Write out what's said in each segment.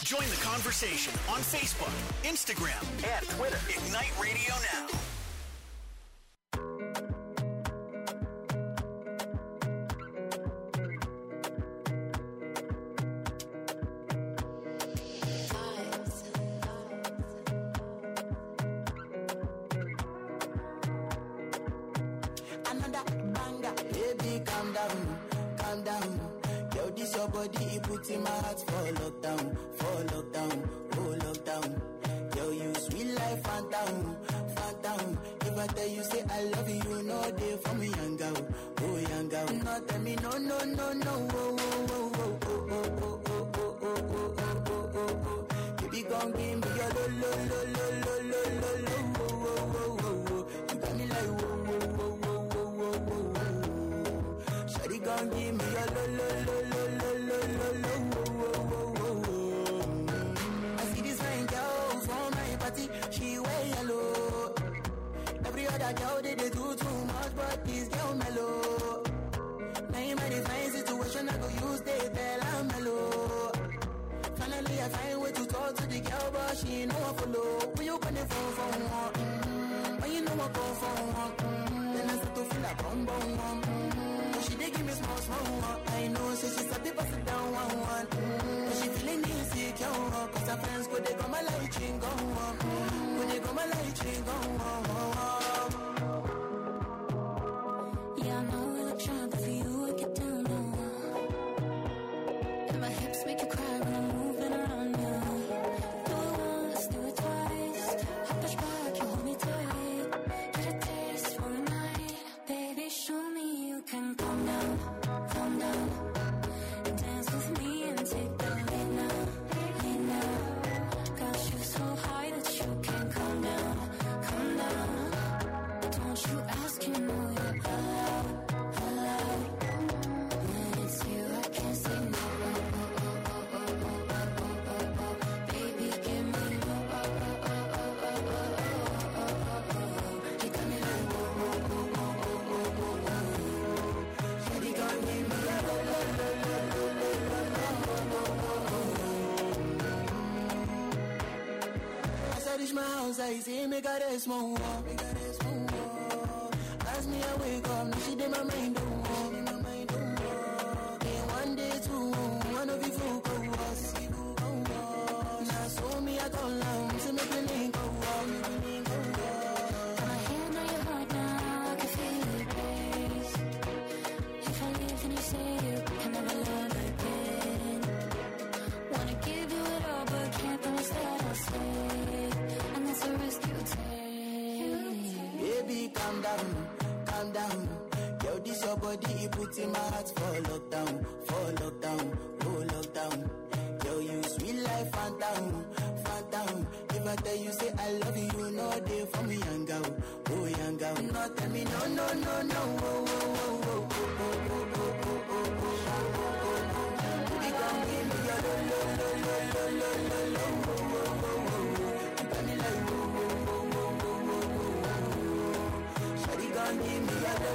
Join the conversation on Facebook, Instagram, and Twitter. Ignite Radio Now. Body put in my heart for lockdown, oh lockdown. Girl, you sweet life, phantom, phantom. If I tell you say I love you, you know they for me, young girl, oh young girl. No tell me no, oh, oh, oh, oh, oh, oh, oh, oh, oh, oh, oh. Baby, gon' give me your lo, oh, oh, oh, oh. You got me like whoa, whoa, whoa, whoa, whoa, whoa, whoa. Shawty gon' give me your lo. I see this fine girl from my party, she wear yellow. Every other girl they do too much, but this girl mellow. Now in my fine situation, I go use the bell and mellow. Finally I find way to talk to the girl, but she ain't no one follow. When you gonna phone for one? When you know I go for one? Then I start to feel like bum. She dey give me small. I know, so she's a bit sit down one. But she feeling insecure, cause her friends go they go my light ring go on. When they go my light ring go on. Yeah, I know we look shy, but for you I get down low. And my hips make you cry when I'm moving around you. Do it once, do it twice. I push back, you hold me tight. Get a taste for a night. Baby, show me you can calm down. Dance with me and take the lead now. Got you so high that you can't calm down. Don't you ask, you know you're allowed. When it's you, I can't say no. Baby, give me low. You got me like Shawty gon' give me a As I reach my house, I see me got a small wall. As me I wake up, now she did my mind don't walk. Then one day two, one of you folk go us. Now so me I go long, so make me link go walk. Got my hand on your heart now, I can feel it race. If I leave then you say you can never love again. Wanna give you it all but can't promise that I'll stay. And that's a risk you take. Baby, calm down. Yo, this your body, it put in my heart for lockdown, oh lockdown. Yo, you sweet life, phantom. If I tell you say I love you, you know they for me, young girl, oh young girl. No, tell me no, oh, oh, oh. Baby, come give me your lo. You got me like whoa. Shawty gon' give me a lo.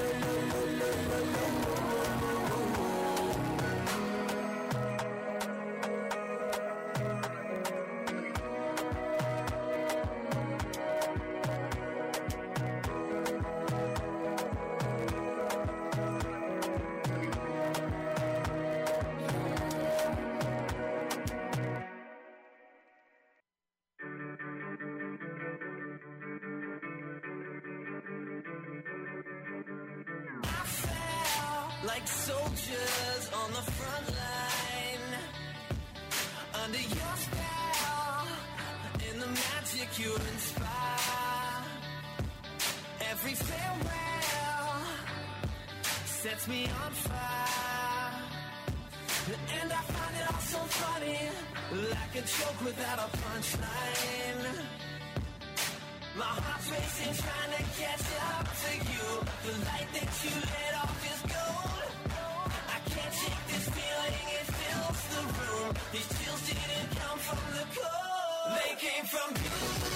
Like soldiers on the front line, under your spell, in the magic you inspire. Every farewell sets me on fire, and I find it all so funny, like a joke without a punchline. My heart's racing, trying to catch up to you. The light that you let off is gold. I can't shake this feeling, it fills the room. These chills didn't come from the cold, they came from you.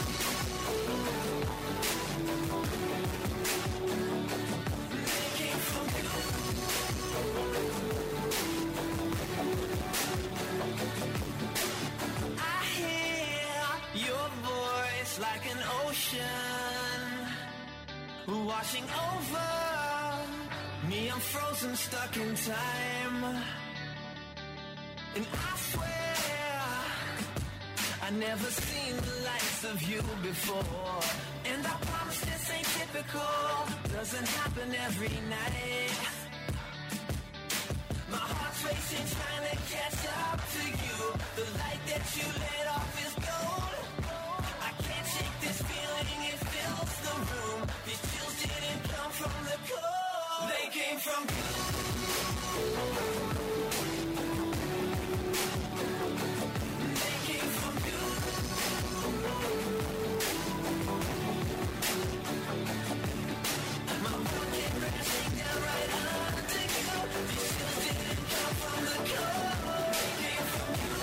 They came from you. It's like an ocean washing over me. I'm frozen, stuck in time. And I swear I never seen the likes of you before. And I promise this ain't typical, doesn't happen every night. My heart's racing, trying to catch up to you. The light that you lit off is gold. I can't shake this feeling, it fills the room. These chills didn't come from the cold, they came from you. They came from you. My world came crashing down right under you. These chills didn't come from the cold, they came from you.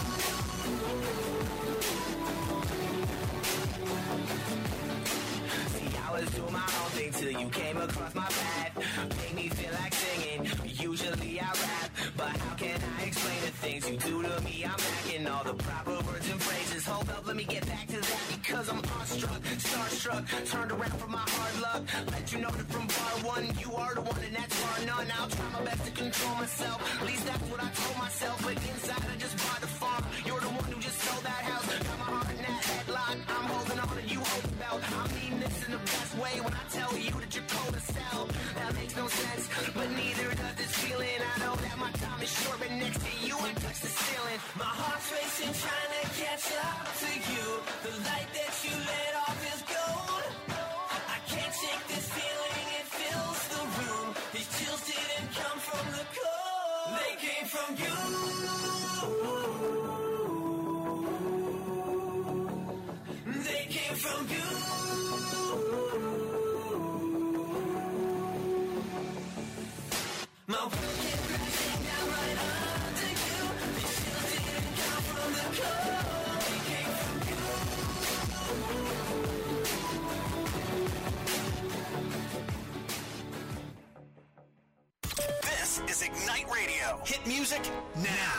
See, I was doing my own thing till you came across my path. Made me feel like singing. Usually I rap, but how can I explain the things you do to me? I'm lacking all the proper words and phrases. Hold up, let me get back to that because I'm awestruck, starstruck, turned around from my hard luck. Let you know that from bar one, you are the one and that's bar none. I'll try my best to control myself. At least that's what I told myself. But inside I just bought the farm. You're the one who just sold that house. Got my heart in that headlock. I'm holding on and you hold the belt. I mean this in the best way when I tell you that you're cold as hell. That makes no sense, but neither does this feeling. I know that my time is short, but next to you I touch the ceiling. My heart's racing, trying to catch up to you. The light that you lit off is gold. I can't shake this feeling, it fills the room. These chills didn't come from the cold, they came from you. They came from you. My world came crashing down right under you. These chills didn't come from the cold, they came from you. This is Ignite Radio. Hit music now.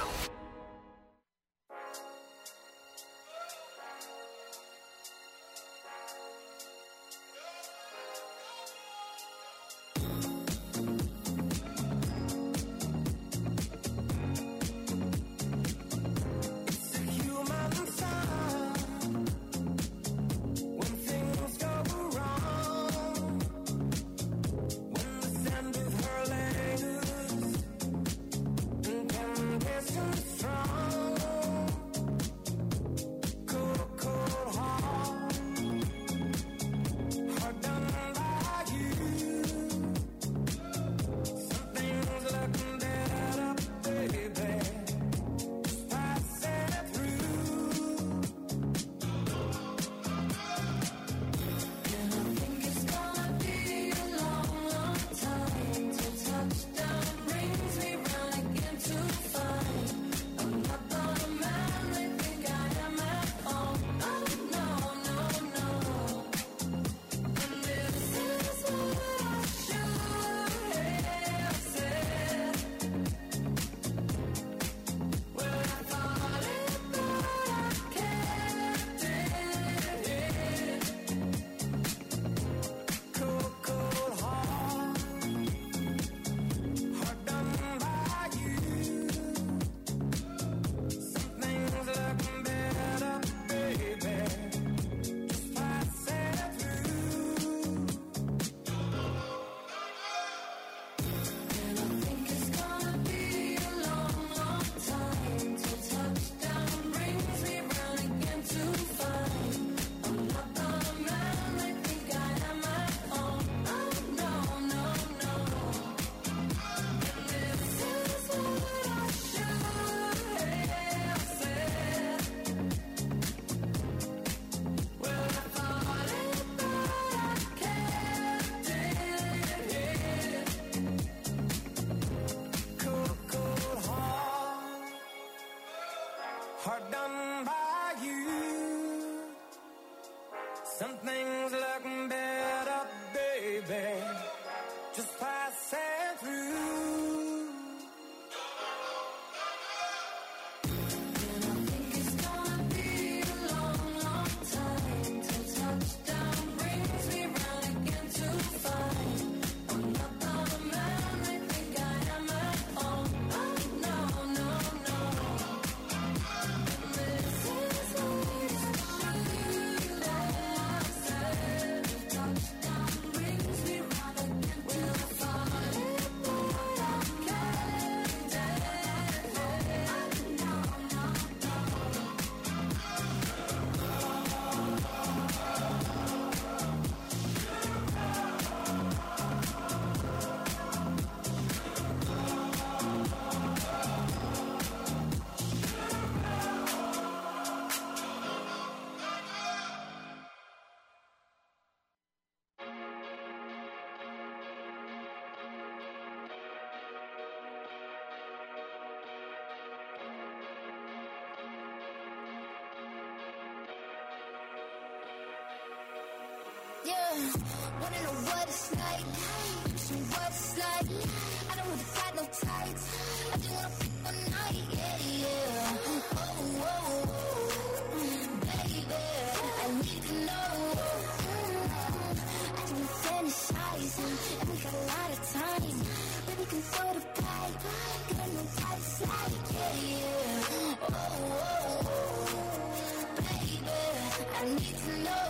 hard done by you. Some things look better, baby, just passing through. And I think it's gonna be a long, long time Yeah, wanna know what it's like? Teach me what it's like. I don't really got no tights. I just wanna fuck all night. Yeah, yeah. Oh, oh, oh, baby, I need to know. I just wanna fantasize, and we got a lot of time. Baby, can throw the pipe. Got no tights like, yeah, yeah. Oh, oh, oh, baby, I need to know.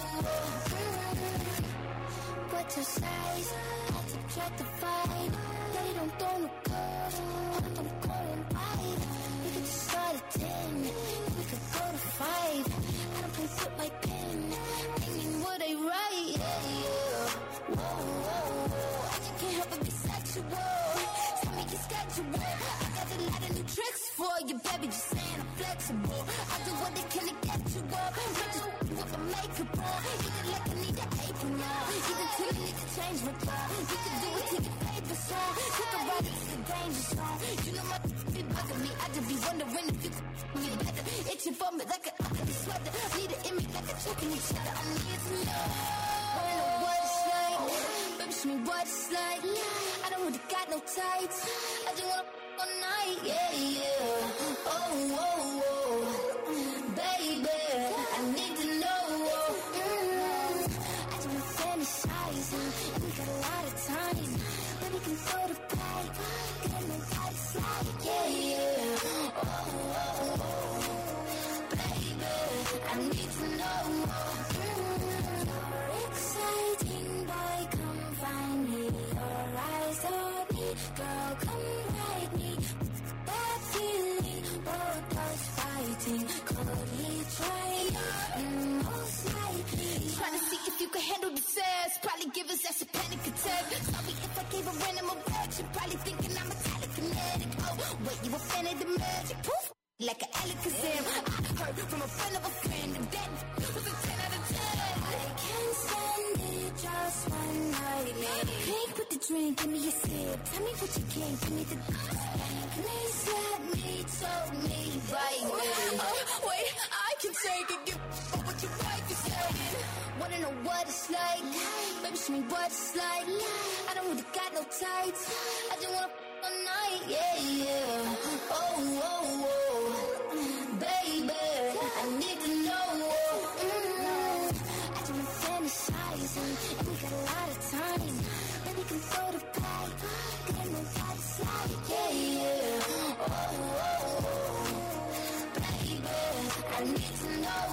What's your size? I subtract the 5. Daddy don't throw no curve. I'm calling right. We could just start at 10. We could go to 5. I don't play with my pen. Thinking what I write. Yeah, yeah. Whoa, whoa, whoa. I just can't help but be sexual. Tell me your schedule. I got a lot of new tricks for you, baby. Just saying I'm flexible. I do what they can to get you up. Not just with my makeup on. Either like I need an apron on. Either till I need to change my car. You can do it till your paper song. Take a ride, it's a danger song. You know my be bugging me. I just be wondering if you could me better. Itching for me like a sweater. Need an image like a chicken each other. I need to know. Wanna know what it's like? Baby, show me what it's like. I don't really got no tights. I just wanna all night. Yeah, yeah. Oh, oh, oh, baby, I need to know. I just wanna fantasize, and we got a lot of time. Baby, can throw the pipe. Got no tights like, yeah, yeah. Oh, oh, oh, baby, I need to know. You're exciting, boy, come find me. Your eyes on me, girl, come ride me. That feeling, both us fighting. Could he try? Most likely. Trying to see if you can handle the sass. Probably give us that's a panic attack. Sorry if I gave a random reaction. Probably thinking I'm a telekinetic. Oh, wait, you a fan of the magic? Poof, like an Alakazam. I heard from a friend of a friend that was a 10 out of 10. I can't stand it, just one night. Drink with the drink, give me a sip. Tell me what you can, give me the please let me, tell me right now. Oh, wait, I can take it, give what your wife is saying. Wanna know what it's like? Baby, show me what it's like. I don't really got no tights. I just wanna all night, yeah, yeah. Oh, oh, oh, baby, I need to know. I just wanna fantasize, and we got a lot of time. Baby, can throw the pipe. Got no tights like, yeah, yeah. Oh, oh, oh, baby, I need to know.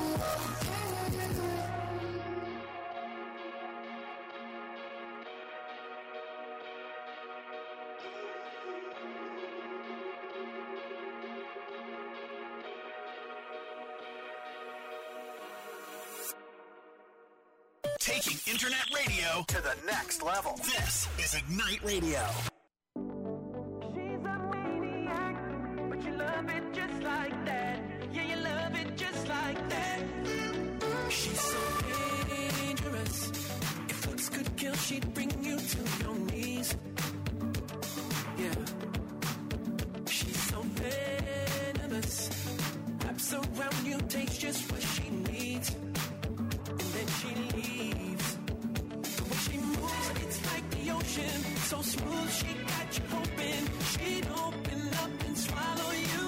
Taking internet radio to the next level. This is Ignite Radio. She's a maniac, but you love it just like that. Yeah, you love it just like that. She's so dangerous. If looks could kill, she'd bring you to your knees. Yeah. She's so venomous. Wraps around you, takes just what she needs. And then she leaves. The way she moves, it's like the ocean. So smooth, she got you hoping she'd open up and swallow you.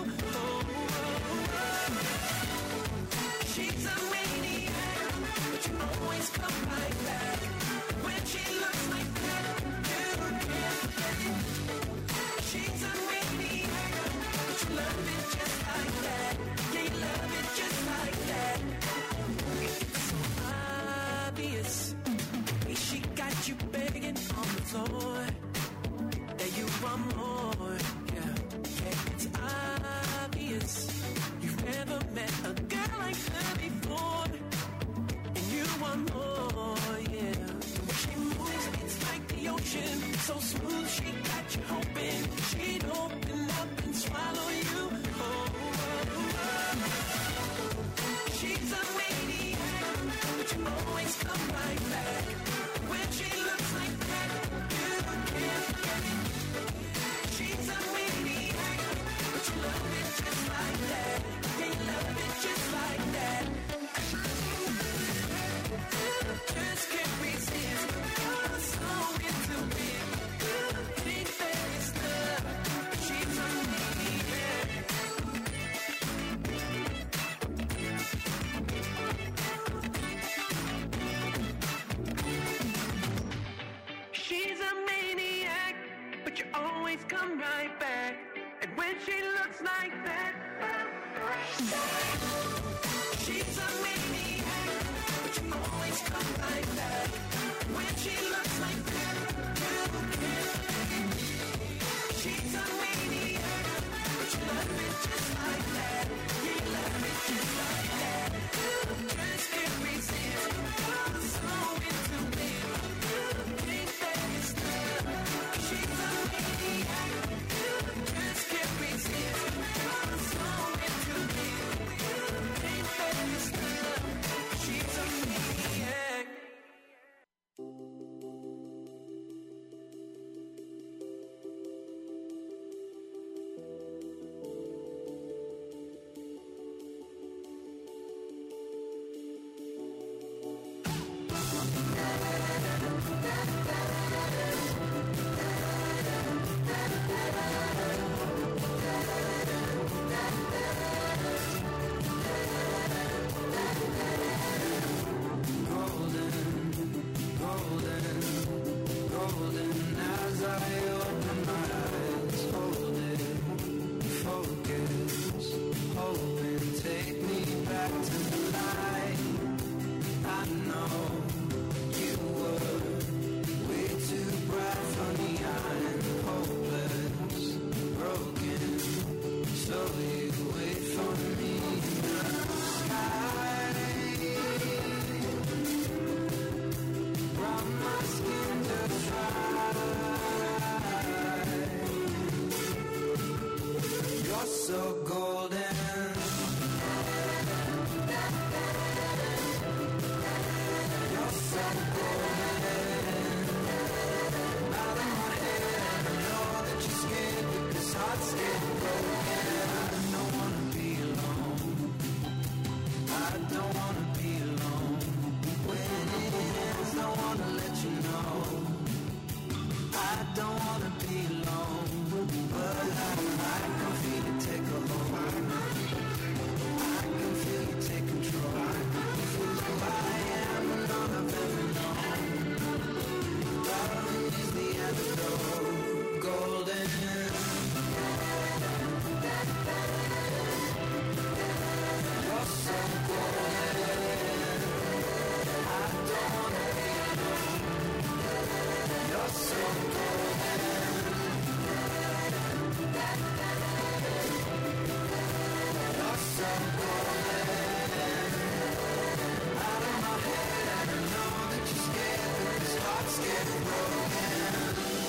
She's a maniac, but you always come right back. When she looks like that, you can't forget it. She's a maniac, but you love it just like that. Yeah, you love it just like that. It's so obvious. She got you begging on the floor. That you want more. Yeah, yeah, it's obvious. You've never met a girl like her before. And you want more, yeah. When she moves, it's like the ocean. So smooth, she got you hoping she'd open up and swallow you. She's a maniac, but you always come right back. When she looks like that, you can't forget it. She's a maniac, but you love it just like that. Yeah, you love it just like that. Just can't resist. She's a maniac, but you always come right back. When she looks like that, you can't. She's a maniac, but you love me just like that. You love me just like that. Just can't resist. I'm so into it. Think that it's love. She's a maniac. Just can't resist. I'm so into it. Think that it's love. She's a maniac. So golden. You're so golden. Out of my head, I know that you're scared because hearts get broken. I don't wanna be alone. I don't wanna be alone. When it ends, I wanna let you know. I don't wanna be alone, but I can feel it take a hold. I can feel you take control. Who I am and all I've ever known. Love is the antidote. Golden. You're so golden. I don't wanna be alone. You're so golden. You're so golden. Out of my head, and I know that you're scared because hearts get broken.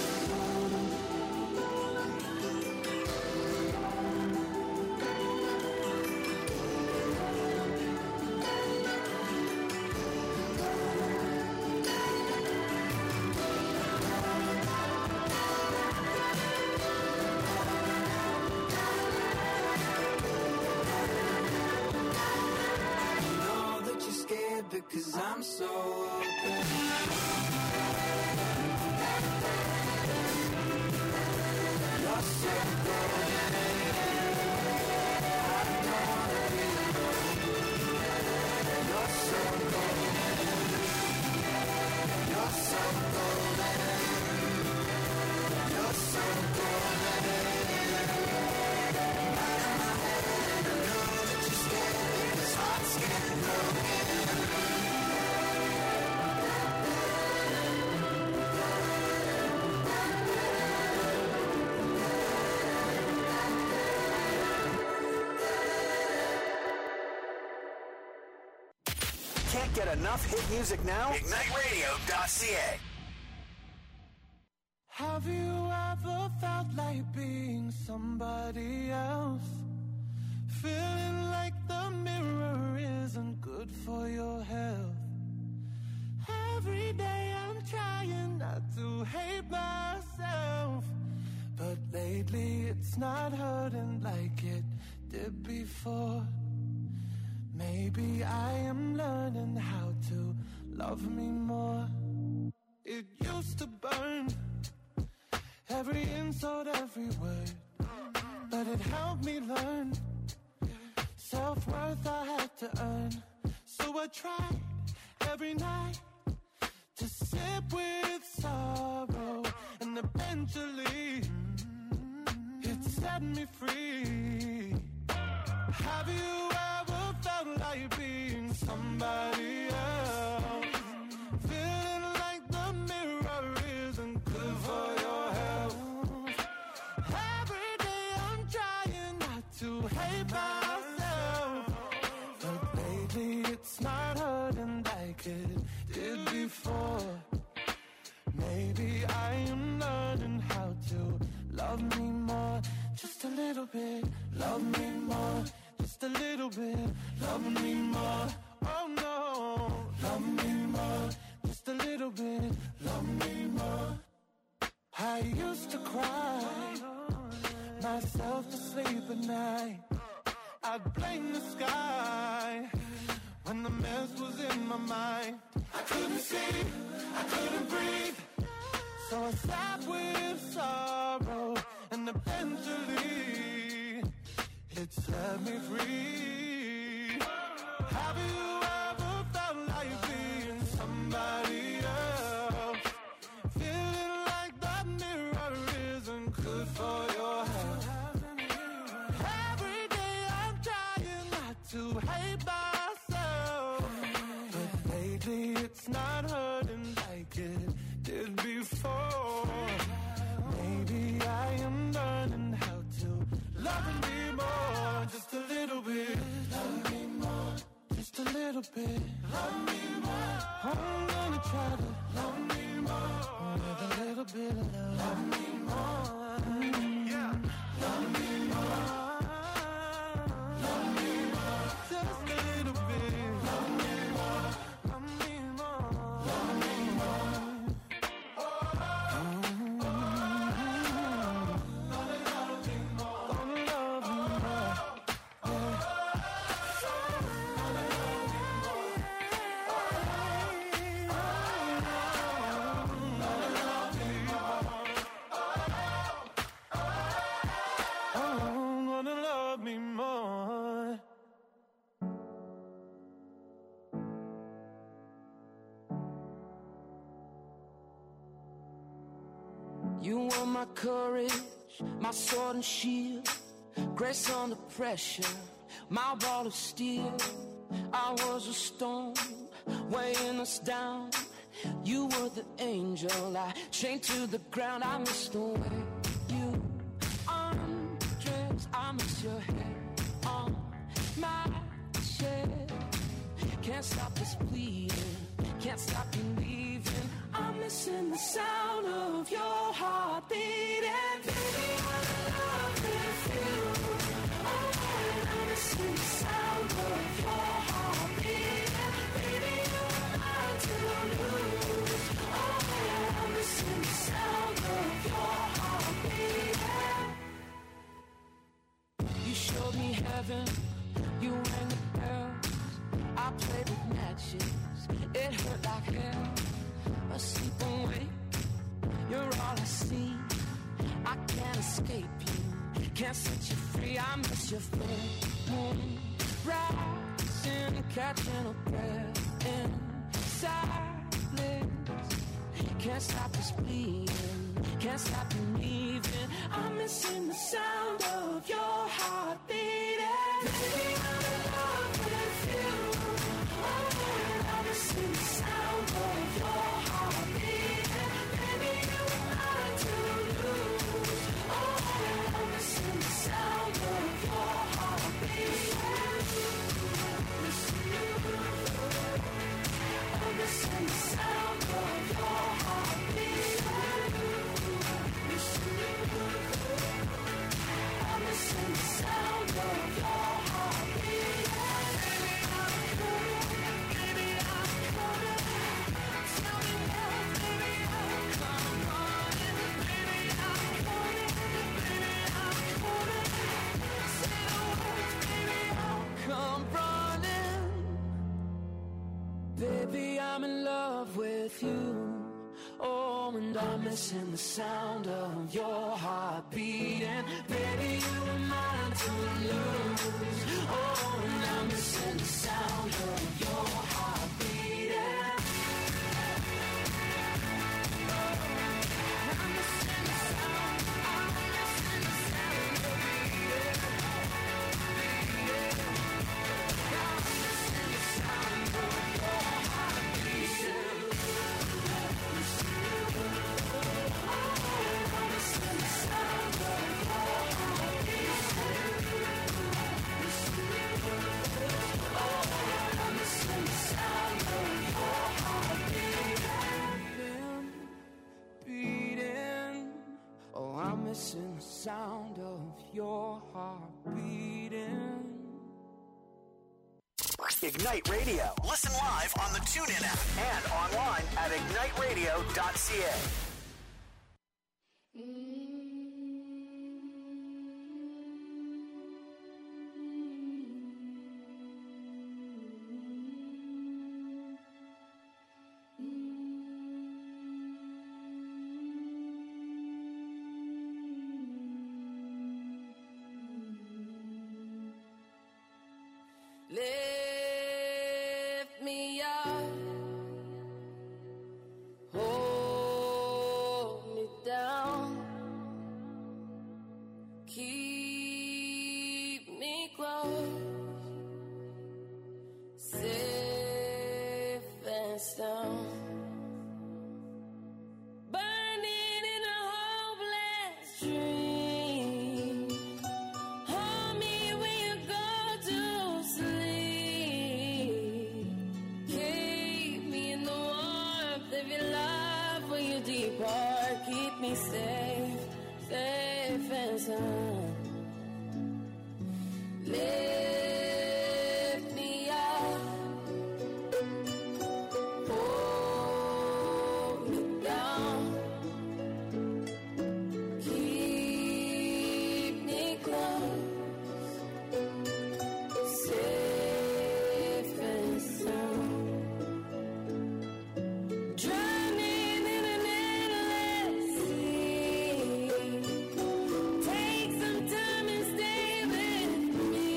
Because I'm so open. You're so golden. I don't wanna be alone. You're so golden. You're so golden. You're so golden. Out of my head, I know that you're scared because hearts get broken. Can't get enough hit music now? IgniteRadio.ca. Have you ever felt like being somebody else? Feeling like the mirror isn't good for your health. Every day I'm trying not to hate myself, but lately it's not hurting like it did before. Maybe I am learning how to love me more. It used to burn, every insult, every word, but it helped me learn self-worth I had to earn. So I tried every night to sit with sorrow, and eventually it set me free. Have you ever felt like being somebody else? Feeling like the mirror isn't good for your health. Every day I'm trying not to hate myself, but lately it's not hurting like it did before. Maybe I am learning how to love me more, just a little bit. Love me more, just a little bit. Love me more, oh no. Love me more, just a little bit. Love me more. I used to cry myself to sleep at night. I'd blame the sky when the mess was in my mind. I couldn't see, I couldn't breathe, so I sat with sorrow, and eventually it set me free. Have you ever felt like being somebody else? Feeling like the mirror isn't good for your health. Every day I'm trying not to hate myself, but lately it's not hurting like it did before. Maybe I am learning how to love me more, just a little bit. Love me more, just a little bit. Love me more. I'm gonna try to love me more with a little bit of love. Love me more, yeah. Love me more, love me more, just a little bit. Love me more, love me more, love me more. You were my courage, my sword and shield, grace under pressure, my wall of steel. I was a storm, weighing us down. You were the angel, I chained to the ground. I miss the way you undress, I miss your hair on my chest. Can't stop this bleeding, can't stop believing. I'm missing the sound of your heart beating. Baby, I'm in love with you. Oh, I'm missing the sound of your heart beating. Baby, you're mine to lose. Oh, I'm missing the sound of your heart beating. You showed me heaven, you rang the bells. I played with matches, it hurt like hell. Asleep awake, you're all I see. I can't escape you, can't set you free. I miss your full moon rising, catching a breath in silence. Can't stop this bleeding, can't stop believing. I'm missing the sound of your heart beating. Baby, I'm in love with you. Oh, I'm missing the sound of your heart beating. Baby, you were mine to lose. Oh, I'm missing the sound of your heart beating. Missing you. I'm missing the sound of your heart beating. Missing you. I'm missing the sound of your heart beating. Baby, I'm coming. Tell me now, baby, I'm coming. Baby, I'm coming. Baby, I'm coming. Say the words, baby, I'll come running. Baby, I'm in love with you. Oh, and I'm missing the sound of your heart beating. Baby, you were mine to lose. Oh, and I'm missing the sound of your heart beating. I'm missing the sound, I'm missing the sound of beating. missing the sound of your heart beating. Ignite Radio. Listen live on the TuneIn app and online at igniteradio.ca. Lift me up, hold me down, keep me close, safe and sound. Burning in a hopeless dream. Hold me when you go to sleep. Keep me in the warmth of your love when you depart. Keep me safe, safe and sound. Lift me up, hold me down, keep me close, safe and sound. Drowning in an endless sea. Take some time and stay with me.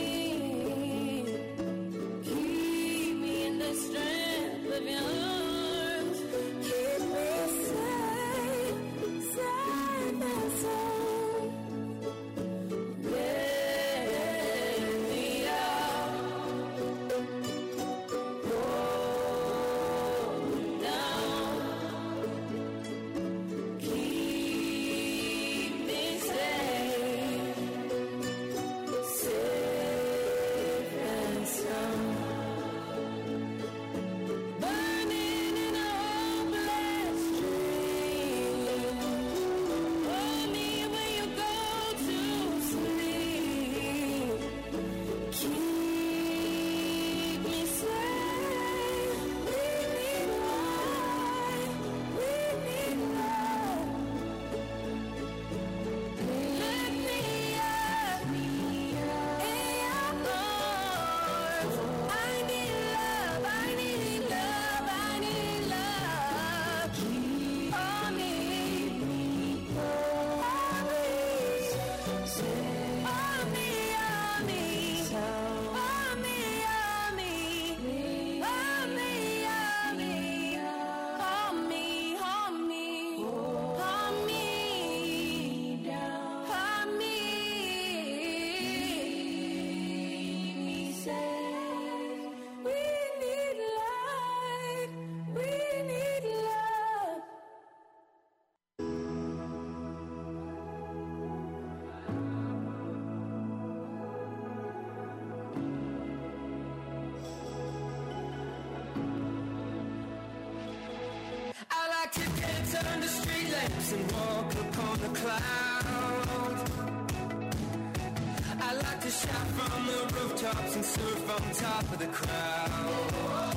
Keep me in the strength of your arms. Keep me safe, safe and sound. Let me out, hold me down, keep me safe, safe and sound. Burning in a hopeless dream. Hold me when you go to sleep. Keep me safe. We need light. We need love. Lift me up in your arms. I need love. I need love. I need love. On me. On me. On me. On me. On me. On me. On me. On me. On me. On me. On me. On me. Safe. We need light. We need love. I like to dance under street lamps and walk upon a cloud. I like to shout from the rooftops and surf on top of the crowd.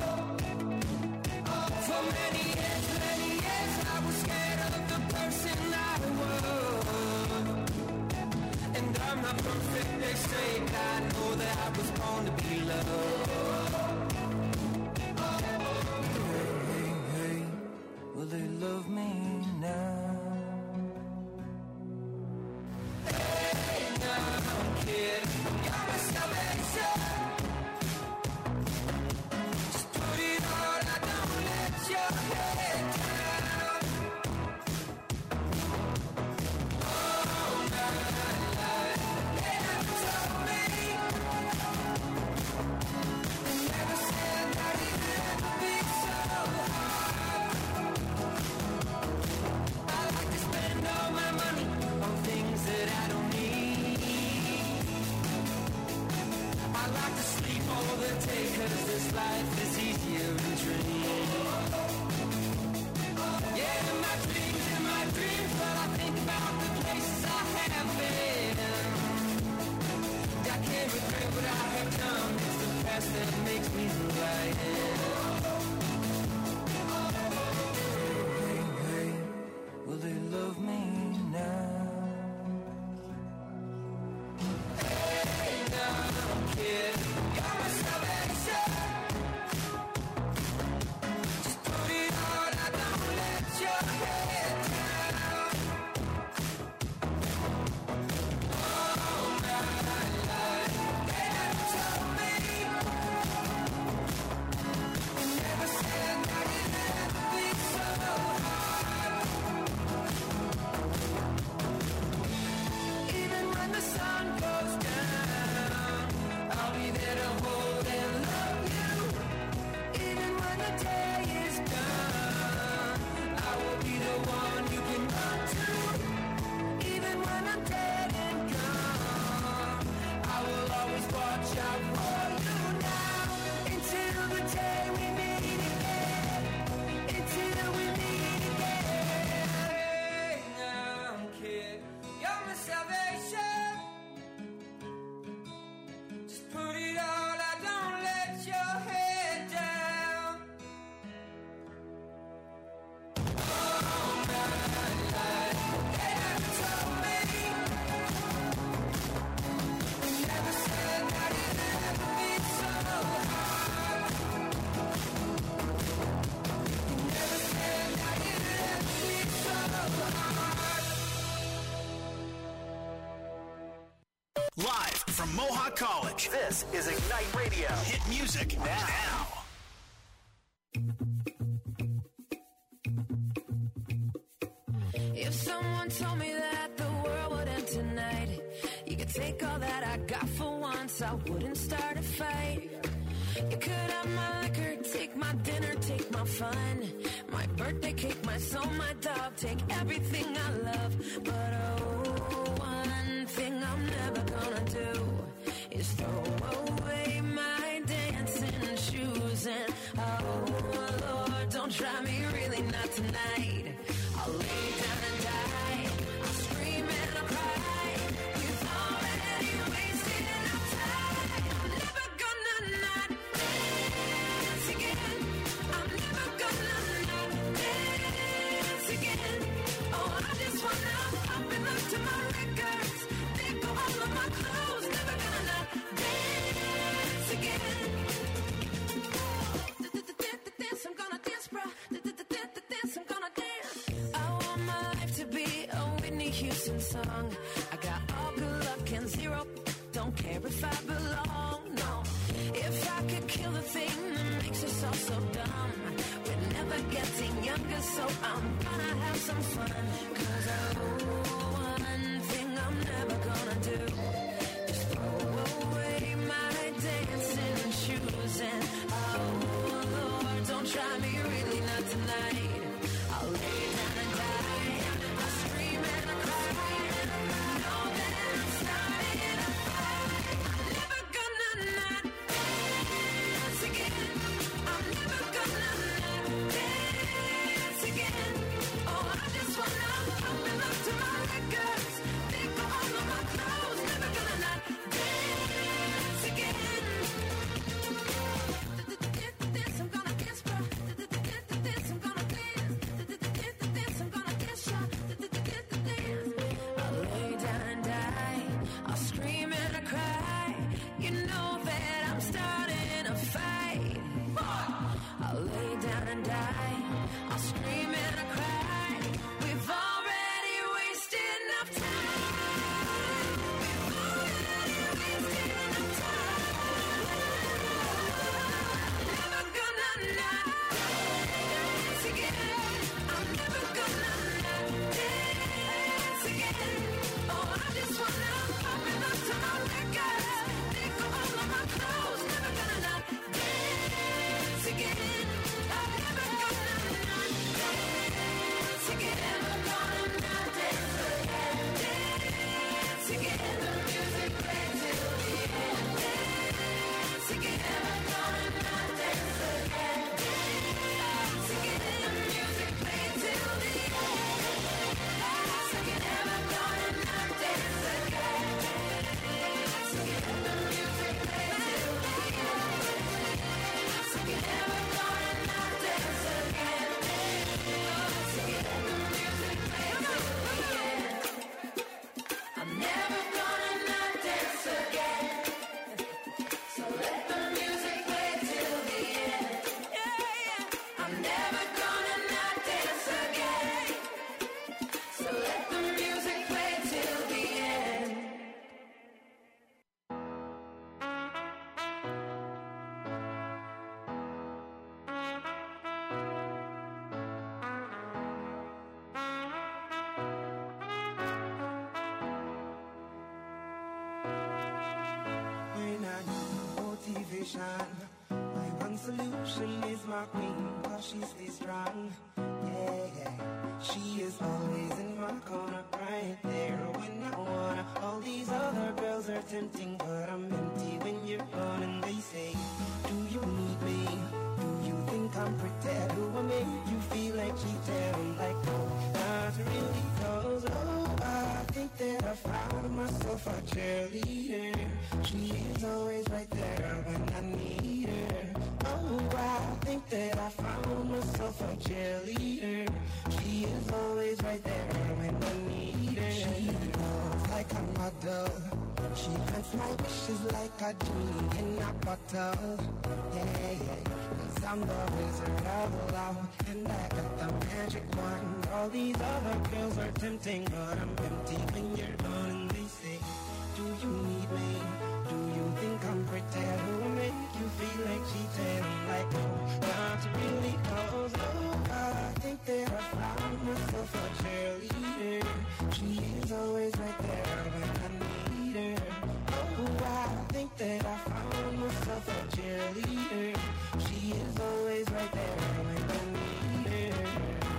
For many years, I was scared of the person I was. And I'm not perfect, they say, but I know that I was born to be loved. Hey, will they love me now? Hey, now, kid, you're my salvation. Just put it all out, don't let your head down. All my life, they never told me. They never said that it would be so hard. Mohawk College. This is Ignite Radio. Hit music now. If someone told me that the world would end tonight, you could take all that I got for once, I wouldn't start a fight. You could have my liquor, take my dinner, take my fun, my birthday cake, my soul, my dog, take everything I love. But oh, one thing I'm never gonna do is throw away my dancing shoes. And oh Lord, don't try me, really not tonight. I'll lay down and die, I'll scream and I'll cry. We've already wasted our time. I'm never gonna not dance again. I'm never gonna not dance again. Oh, I just wanna up and look to my records, think of all of my clothes. Never gonna not dance again. Dance, I'm gonna dance, bro. Dance, I'm gonna dance. I want my life to be a Whitney Houston song. I got all good luck and zero, don't care if I belong, no. If I could kill the thing that makes us all so dumb, we're never getting younger, so I'm gonna have some fun. Cause oh, one thing I'm never gonna do is throw away my dancing shoes. And oh Lord, don't try me, really not tonight. I'll lay down and die, I'll scream and I'll cry. Know that I'm starting a fight. I'm never gonna not dance again. I'm never gonna not dance again. Oh, I just wanna up and look to my records, think of all of my clothes. Never gonna not dance again. Dance, I'm gonna dance, bro. Dance, I'm gonna dance. Dance, I'm gonna dance, dance. I'll lay down and die, I'll scream and I cry. You know that I'm starting a fight. I'll lay down and die, I'll scream and I cry. We've already wasted enough time. We've already wasted enough time. Never gonna not dance again. I'm never gonna not dance again. Oh, I just wanna up and look to my records, think of all of my clothes. Never gonna not dance again. I'm never gonna not dance again. Never gonna not dance again. Dance again. The music plays till the end. Dance again. Never gonna not dance again. Dance again. The music plays till the end. Dance again. Never gonna not dance again. Dance again. The music plays till the end. Dance again. Never gonna not dance again. Dance again. The music plays till the end. I'm never gonna not dance again. So let the music play till the end. Yeah, yeah. I'm never gonna not dance again. So let the music play till the end. When I need motivation, my one solution is my queen, cause she stays strong. Yeah, yeah. She is always in my corner, right there when I wanna. All these other girls are tempting, but I'm empty when you're gone. And they say, do you need me? Do you think I'm pretty? Do I make you feel like cheating? I'm like, no, not really, cause oh, I think that I found myself a cheerleader. She is always right there when I need her. Oh, I think that I found myself a cheerleader. She is always right there when I need her. She looks like a model. She grants my wishes like a genie in a bottle. Yeah, yeah. Cause I'm the wizard of love, and I got the magic wand. All these other girls are tempting, but I'm empty when you're gone. And they say, do you need me? Do you cheating. I'm like, oh, not really close. Oh, I think that I found myself a cheerleader. She is always right there when I need her. Oh, I think that I found myself a cheerleader. She is always right there when I need her.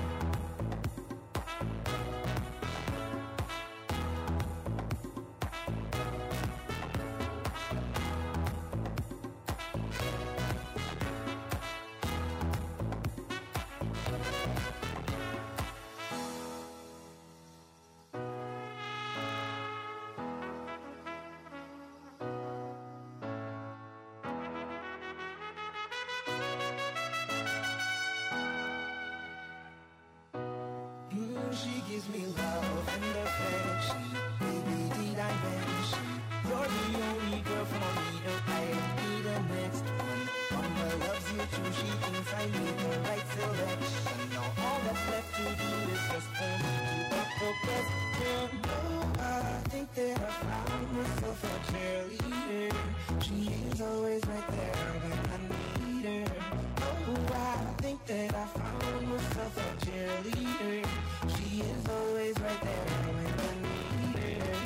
She gives me love and affection, baby, did I mention? You're the only girl for me, I be the next one. Mama loves you too, she thinks I made the right selection. Now all that's left to do is just for me to up the best friend. Oh, I think that I found myself a cheerleader. She is always right there when I need her. Oh, I think that I found myself a cheerleader. She is always right there when I need her.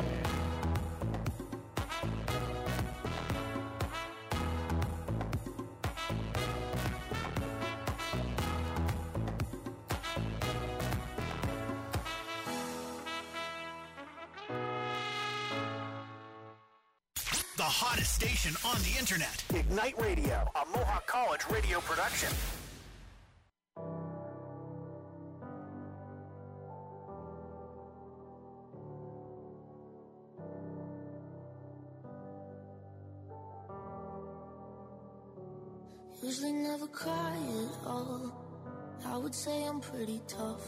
The hottest station on the internet. Ignite Radio, a Mohawk College radio production. Usually never cry at all. I would say I'm pretty tough,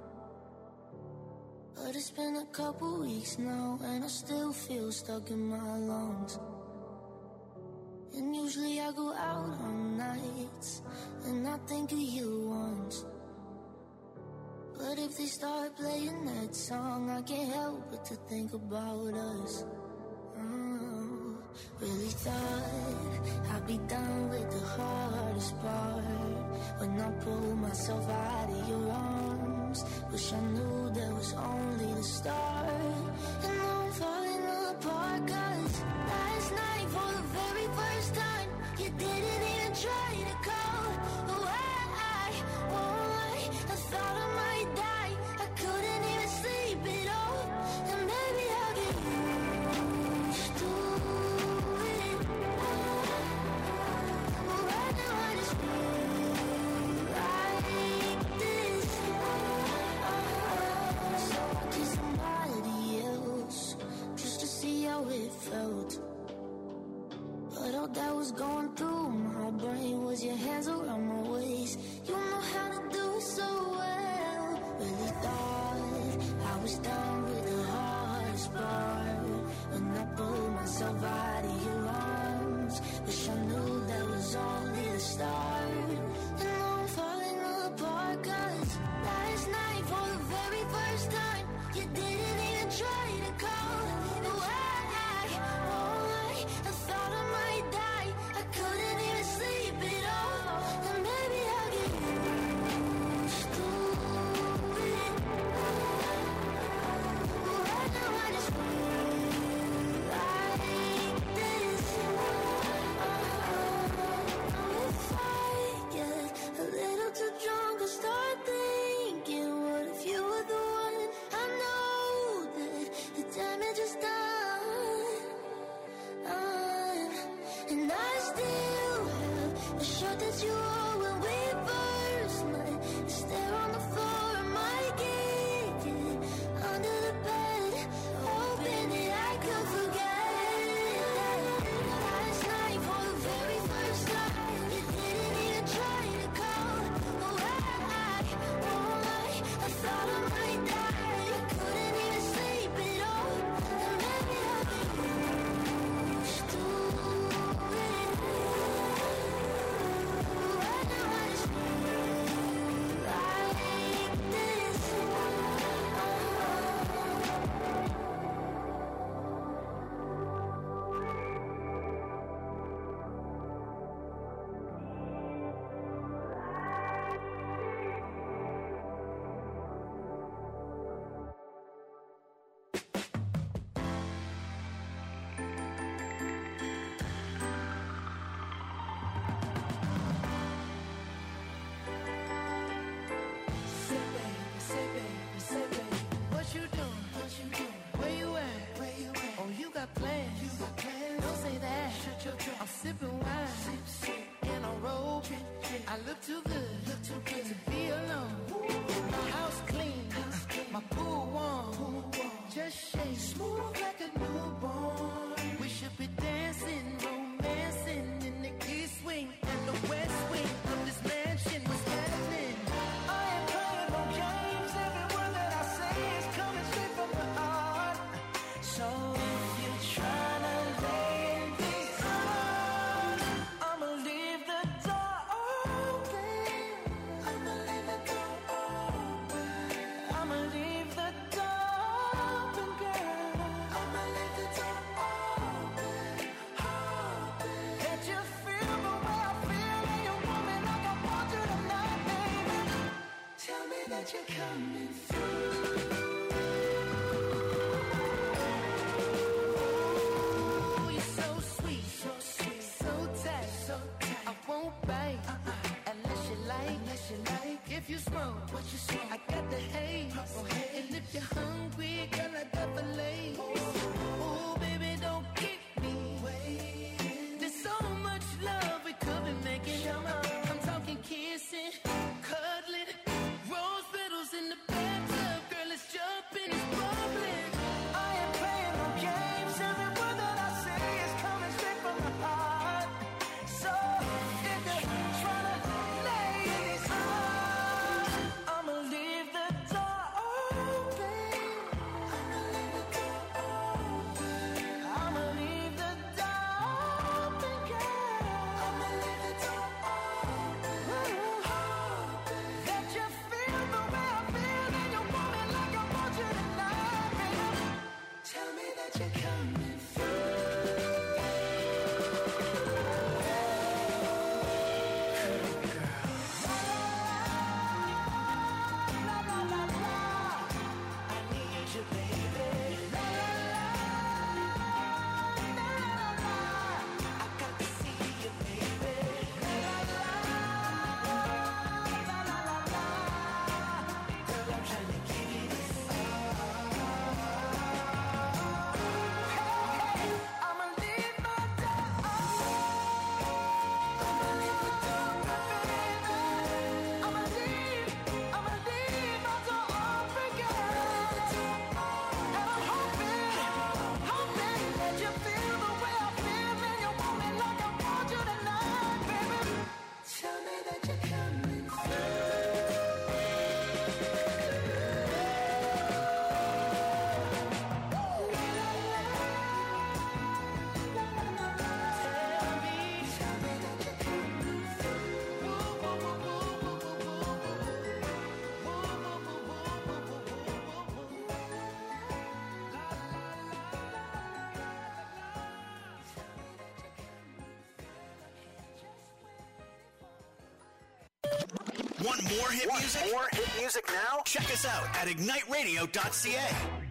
but it's been a couple weeks now and I still feel stuck in my lungs. And usually I go out on nights and I think of you once, but if they start playing that song I can't help but to think about us. Really thought I'd be done with the hardest part when I pulled myself out of your arms. Wish I knew that was only the start. And now I'm falling apart, 'cause last night for the very first time you didn't even try to call. Oh, I thought I might die. I couldn't even sleep at all. And maybe I'll get used to it. Right now I just feel like this. So I kissed somebody else just to see how it felt. But all that was going through my brain was your hands around my waist. You know how to do it so well. Really thought I was done with the hardest part when I pulled myself out of your arms. Wish I knew that was only the start. And now I'm falling apart, 'cause last night for the very first time you didn't even try to call. Oh, I thought I might die. I couldn't even sleep at all. And maybe I'll get used to it. look too good to be alone. My house clean, my pool warm, just shake smooth like a newborn. We should be dancing, romancing in the east wing and the west wing of this mansion. What's happening? I ain't playing no games. Every word that I say is coming straight from the heart. So if you're trying to lay in these arms, I'ma leave the door open. I'ma leave the door open. I'ma leave the door open, girl. I'ma leave the door open. That you feel the way I feel and you want me like I want you tonight, baby. Tell me that you're coming through. You're so sweet, so tight, I won't bite unless you like. If you smoke, what you smoke? I got the haze. And if you're hungry, girl, I got the lace. Oh, baby, don't keep me waiting. There's so much love we could be making. I'm talking kissing, cuddling, rose petals in the bathtub. Girl, it's jumping, it's bubbling. I ain't playing no games. Every word that I say is coming straight from the heart. So if you're trying to lay in these arms, I'ma leave the door open. I'ma leave the door open. I'ma leave the door open, girl. I'ma leave the door open. That you feel the way I feel and you want me like I want you tonight, baby. Tell me that you're coming through. La, la, la, la. I need you, baby. La, la, la, la, la. I got to see you, baby. La, la, la, la, la, la. Girl, I'm trying to give you this. I'ma leave my door open. I'ma leave the door open, baby. I'ma leave my door open, girl. And I'm hoping that you feel the way I feel and you want me like I want you tonight, baby. Tell me that you're coming Want more hit music now? Check us out at igniteradio.ca.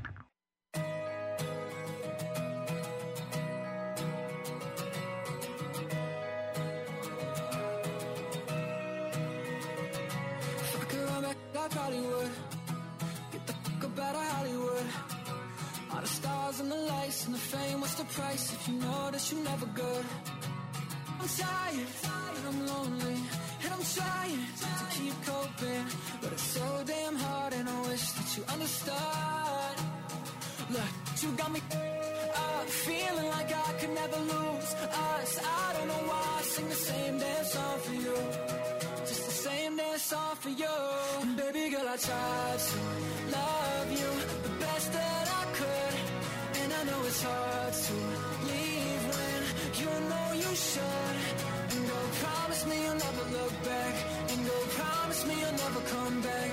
If I could run back, I probably would. Get the fuck up out of Hollywood. All the stars and the lights and the fame, what's the price if you know that you're never good? I'm tired, and I'm lonely, and I'm trying to keep coping, but it's so damn hard, and I wish that you understood. Look, you got me up, feeling like I could never lose us. I don't know why I sing the same damn song for you, just the same damn song for you. And baby girl, I tried to love you the best that I could, and I know it's hard to leave when you know you should. And go promise me you'll never look back, and go promise me you'll never come back.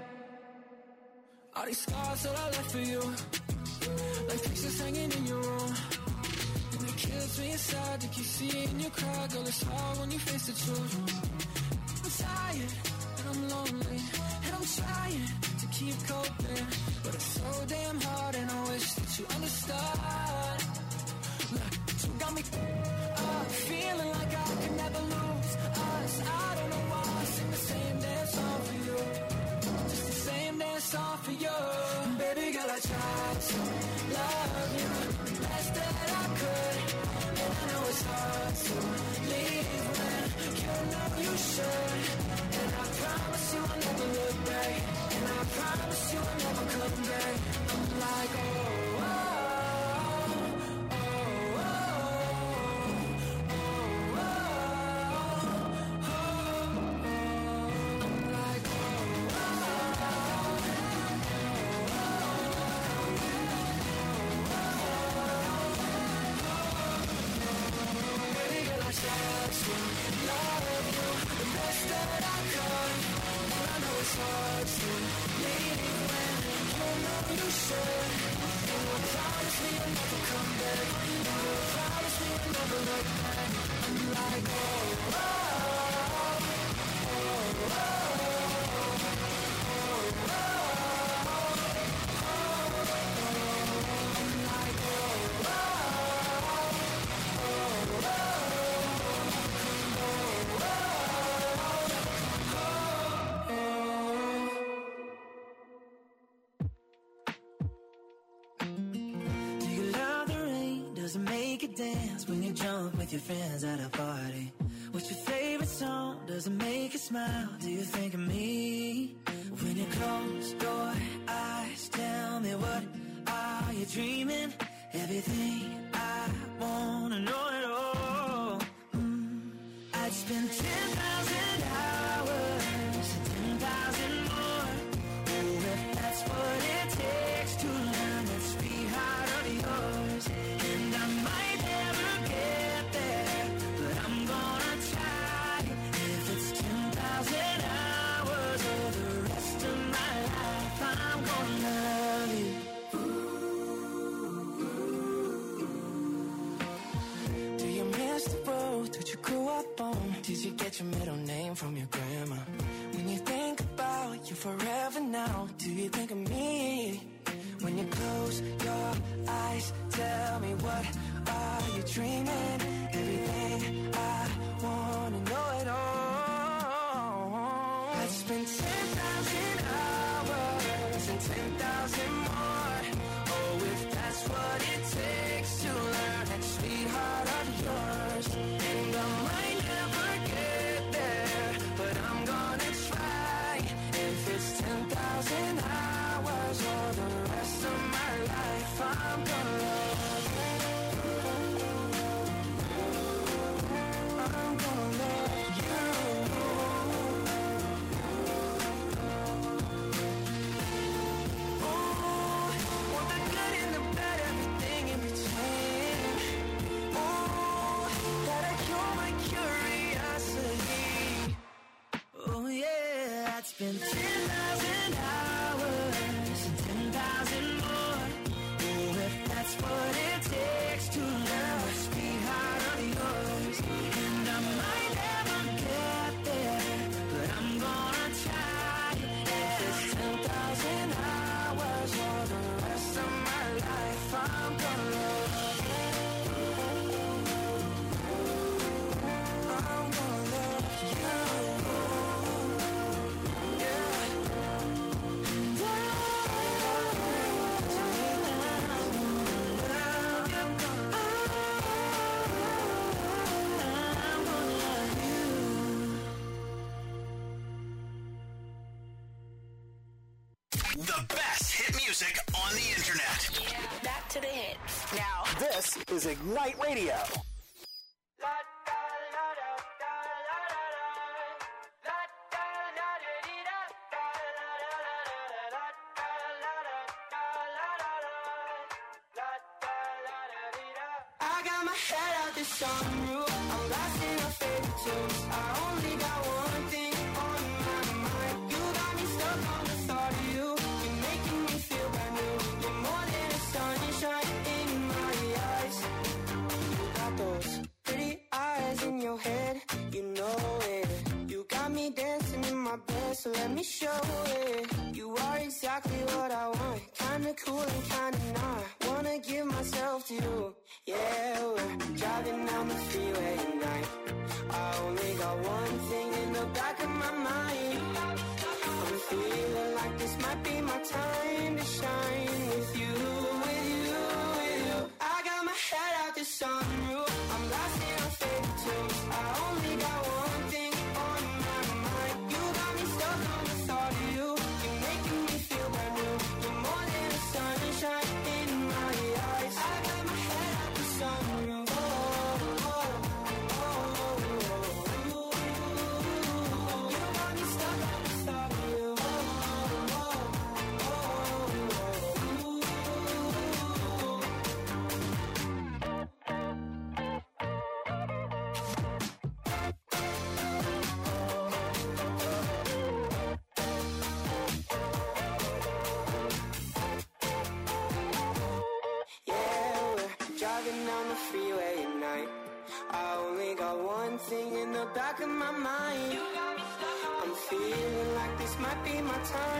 All these scars that I left for you, like pictures hanging in your room, and it kills me inside to keep seeing you cry. Girl, it's hard when you face the truth. I'm tired, and I'm lonely, and I'm trying to keep coping, but it's so damn hard, and I wish that you understood. Look, you got me up, feeling like I could never lose us. I don't know why I sing the same damn song for you, just the same damn song for you. Baby girl, I tried to love you the best that I could, and I know it's hard to leave when you know you should. to love you the best that I could. And I know it's hard to leave when you know you should. And you'll promise me you'll never come back. And you'll promise me you'll never look back. I'm like, oh, oh, oh, oh, oh. Dance when you jump with your friends at a party. What's your favorite song? Does it make you smile? Do you think of me? When you close your eyes, tell me what are you dreaming? Everything I wanna know it all. I'd spend 10,000 hours and 10,000 more. Oh, if that's what it takes to learn that sweetheart of yours. And I might never get there, but I'm gonna try. If it's 10,000 hours or the rest of my life, I'm gonna love you. Do you miss the road that you grew up on? Did you get your middle name from your grandma? When you think about you forever now, do you think of me? When you close your eyes, tell me what are you dreaming? Everything I wanna know it all. I'd spend 10,000 hours and 10,000 more. Oh, if that's what it takes to learn that sweetheart of yours. And I might never get there, but I'm gonna try. If it's 10,000 hours or the rest of my life, I'm gonna love you. I'm gonna love you. Oh, want the good and the bad, everything in between. Oh, gotta cure my curiosity. Oh yeah, I'd spend 10,000 hours and 10,000 more. Oh, if that's what it takes to learn the sweetheart of yours. And I might never get there, but I'm gonna try. If it's 10,000 hours or the rest of my life, I'm gonna love you. I'm gonna love you. The best hit music on the internet. Yeah, back to the hits. Now, This is Ignite Radio. I got my head out the sunroof. I'm blasting my favorite tunes. I only got one thing on my mind. You got me stuck on the thought of you. You're making me feel brand new. You're more than a sunshine in my eyes. You got those pretty eyes in your head. You know it. You got me dancing in my bed, so let me show it. You are exactly what I want. Kinda cool and kinda not. Wanna give myself to you. Yeah, we're driving down the freeway tonight. I only got one thing in the back of my mind. I'm feeling like this might be my time to shine with you, with you, with you. I got my head out the sunroof. I'm blasting my favorite tunes. I only got one thing on my mind. You got me stuck on the thought of you. You're making me feel brand new. You're more than a sunshine in my eyes. I got my head out the sunroof. Oh, oh, oh, oh, oh. You got me stuck on the thought of you. Oh, oh, oh, oh. back of my mind. I'm feeling like this might be my time.